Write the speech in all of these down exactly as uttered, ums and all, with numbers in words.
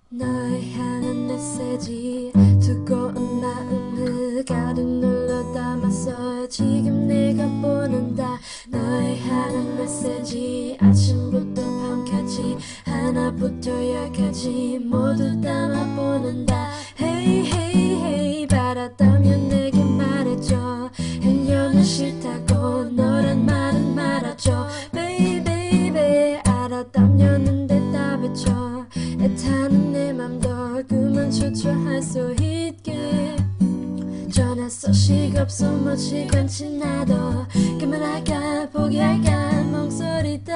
널 향한 메시지 두꺼운 마음을 가득 눌러 담았어. 지금 내가 보낸다. 널 향한 메시지 아침부터 밤까지 하나부터 열까지 모두 담아 보낸다. Hey hey hey 바랐다면 내게 말해줘. 헬려는 싫다고 너란 말은 말아줘. Baby baby 알았다면 대답해줘. 애타는 내 맘도 그만 초조할 수 있게 전화써 식없어 뭐 시간 지나도 그만할까 포기할까 멍소리다.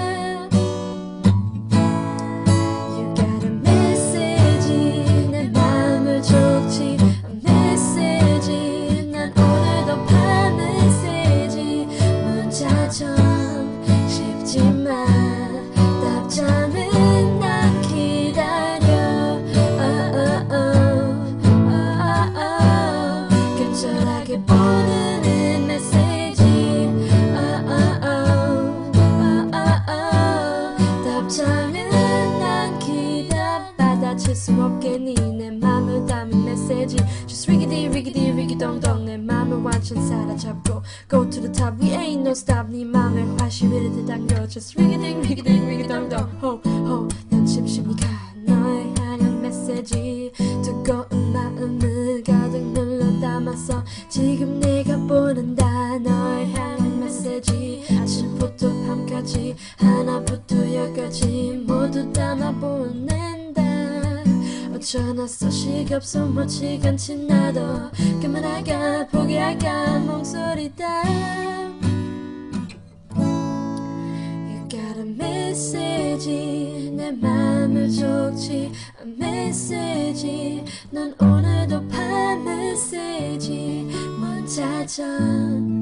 You got a message 내 맘을 족지 메시지 난 오늘도 반 메시지 문자 좀 쉽지만 답장은 난 기다려. oh, oh, oh, oh, oh. 간절하게 보내는 메시지 oh, oh, oh, oh, oh, oh. 답장은 난 기다 받아칠 수 없게 니네 맘을 담은 메시지 Just riggedy riggedy riggy-dong-dong 내 맘을 완전 사로잡고 Go to the top we ain't no stop 네 맘을 화시위를 당겨 Just riggedy riggedy riggy-dong-dong ho ho 난 심심이가 너의 향한 메시지 두꺼운 마음을 가득 눌러 담았어. 지금 내가 보낸다. 너의 향한 메시지 아침부터 밤까지 하나부터 열까지 모두 담아 보낸다. 어쩌나서 식없어 뭐 시간 지나도 그만할까 포기할까 멍소리다. You got a message 내 맘을 족지 메시지 넌 오늘도 반 메시지 문자 좀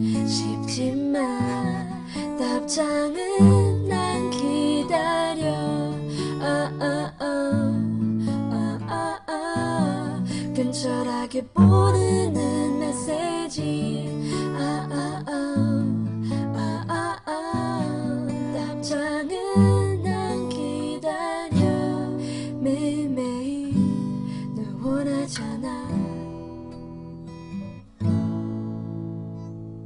쉽지만 답장은 난 기다려. oh, oh, oh, oh, oh, oh. 간절하게 보내는 메시지